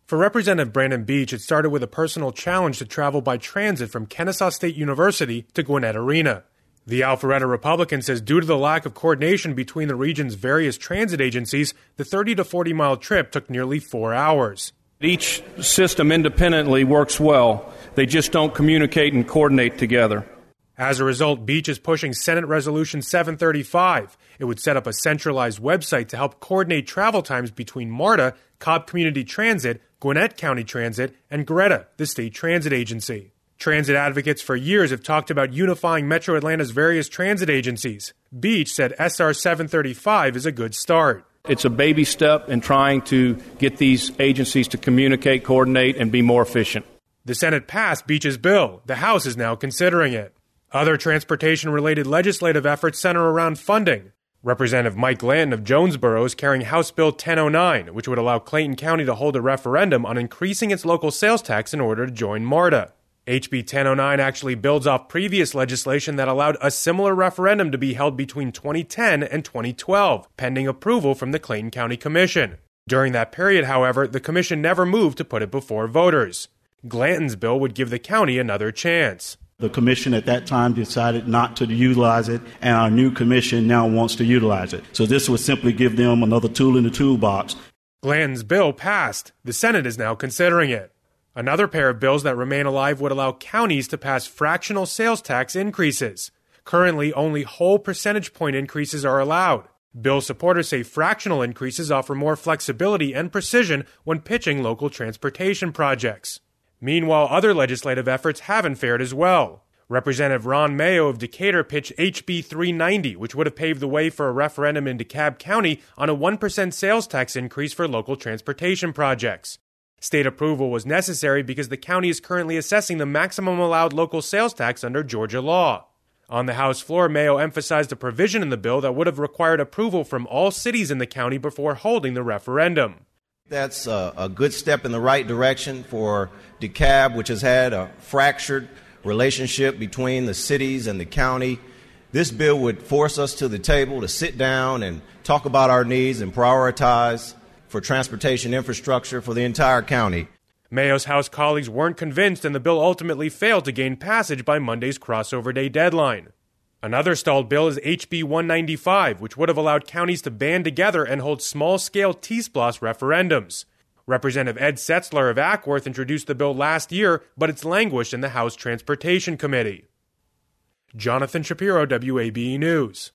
For Representative Brandon Beach, it started with a personal challenge to travel by transit from Kennesaw State University to Gwinnett Arena. The Alpharetta Republican says due to the lack of coordination between the region's various transit agencies, the 30 to 40-mile trip took nearly 4 hours. Each system independently works well. They just don't communicate and coordinate together. As a result, Beach is pushing Senate Resolution 735. It would set up a centralized website to help coordinate travel times between MARTA, Cobb Community Transit, Gwinnett County Transit, and Greta, the state transit agency. Transit advocates for years have talked about unifying Metro Atlanta's various transit agencies. Beach said SR 735 is a good start. It's a baby step in trying to get these agencies to communicate, coordinate, and be more efficient. The Senate passed Beach's bill. The House is now considering it. Other transportation-related legislative efforts center around funding. Representative Mike Glanton of Jonesboro is carrying House Bill 1009, which would allow Clayton County to hold a referendum on increasing its local sales tax in order to join MARTA. HB 1009 actually builds off previous legislation that allowed a similar referendum to be held between 2010 and 2012, pending approval from the Clayton County Commission. During that period, however, the commission never moved to put it before voters. Glanton's bill would give the county another chance. The commission at that time decided not to utilize it, and our new commission now wants to utilize it. So this would simply give them another tool in the toolbox. Glanton's bill passed. The Senate is now considering it. Another pair of bills that remain alive would allow counties to pass fractional sales tax increases. Currently, only whole percentage point increases are allowed. Bill supporters say fractional increases offer more flexibility and precision when pitching local transportation projects. Meanwhile, other legislative efforts haven't fared as well. Representative Ron Mayo of Decatur pitched HB 390, which would have paved the way for a referendum in DeKalb County on a 1% sales tax increase for local transportation projects. State approval was necessary because the county is currently assessing the maximum allowed local sales tax under Georgia law. On the House floor, Mayo emphasized a provision in the bill that would have required approval from all cities in the county before holding the referendum. That's a good step in the right direction for DeKalb, which has had a fractured relationship between the cities and the county. This bill would force us to the table to sit down and talk about our needs and prioritize for transportation infrastructure for the entire county. Mayo's House colleagues weren't convinced, and the bill ultimately failed to gain passage by Monday's crossover day deadline. Another stalled bill is HB 195, which would have allowed counties to band together and hold small-scale T-SPLOS referendums. Representative Ed Setzler of Ackworth introduced the bill last year, but it's languished in the House Transportation Committee. Jonathan Shapiro, WABE News.